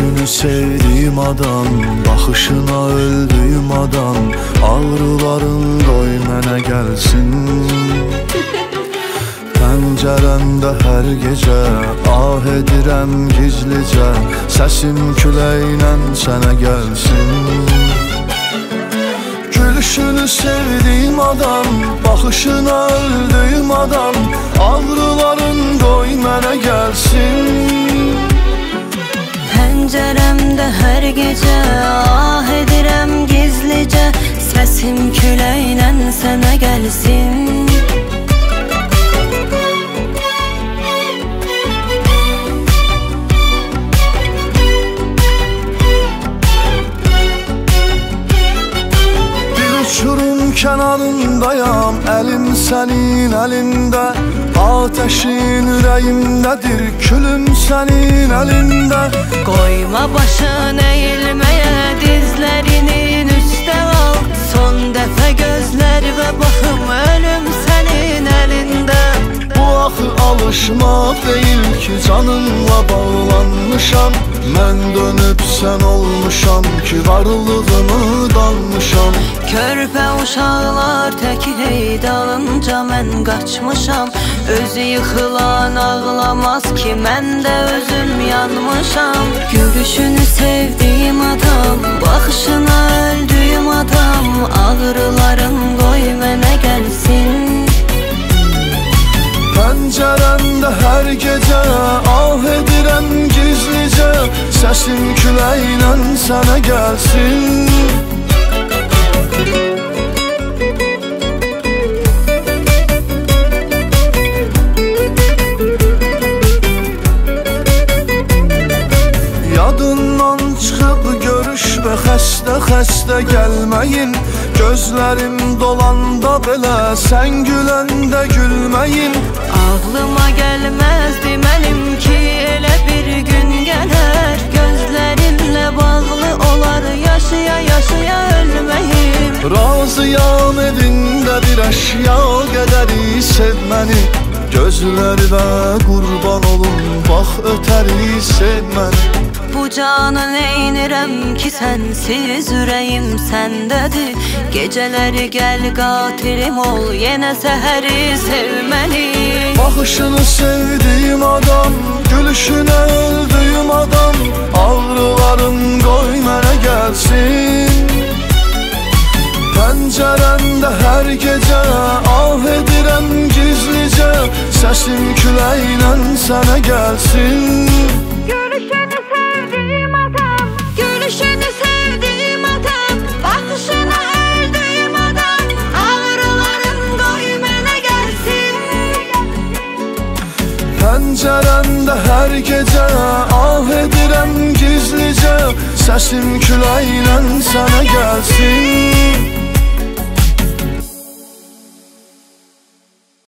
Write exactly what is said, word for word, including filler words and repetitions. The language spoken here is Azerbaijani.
Gülüşünü sevdiğim adam, baxışına öldüğüm adam. Ağrıların qoy mənə gəlsin. Pəncərəmdə hər gecə ah edirəm gizlicə, səsim küləklə sənə gəlsin. Gülüşünü sevdiğim adam, baxışına öldüğüm adam. Ağrıların qoy mənə gəlsin. Pəncərəmdə hər gecə ah edirəm gizlicə, səsim küləklə sənə gəlsin. Uçurum kənarındayam, əlim sənin əlində. Ateşin ürəyimdədir, külüm sənin əlində. Qoyma başın əyilməyə, dizlərinin üstə al. Son dəfə gözlər və baxım, ölüm sənin əlində. Bu axı alışmaq deyil ki, canınla bağlanmışam. Mən dönüb sən olmuşam ki, varlığımı danmışam. Körpə uşaqlar tək hey dalınca mən qaçmışam. Özü yıxılan ağlamaz ki, mən də özüm yanmışam. Gülüşünü sevdiğim adam, baxışına öldüğüm adam. Ağrıların qoy mənə gəlsin. Pəncərəmdə hər gecə ah edirəm gizlicə, səsim küləklə sənə gəlsin. Yadından çıxıb görüşmə, xəstə-xəstə gəlməyin. Gözlərim dolanda belə, sən güləndə gülməyin. Ağlıma gəlməzdi mənim ki, elə bir gün gələr. Gözlərinlə bağlı olar, yaşaya-yaşaya ölməyim. Razıyam evində bir əşya qədəri sevməni. Gözlərinə qurban olum, bax ötəri sevməni. Bu canı neynirəm ki, sənsiz ürəyim səndədir. Gecələri gəl qatilim ol, yenə səhəri sevməli. Baxışını sevdiğim adam, gülüşünə öldüğüm adam. Ağrıların qoy mənə gəlsin. Pəncərəmdə hər gecə ah edirəm gizlicə, səsim küləklə sənə gəlsin. Gülüşünü sevdiğim adam, gülüşünü sevdiğim adam. Baxışına öldüğüm adam, ağrıların qoy mənə gəlsin. Pəncərəmdə hər gecə ah edirəm gizlicə, səsim küləklə sənə gəlsin.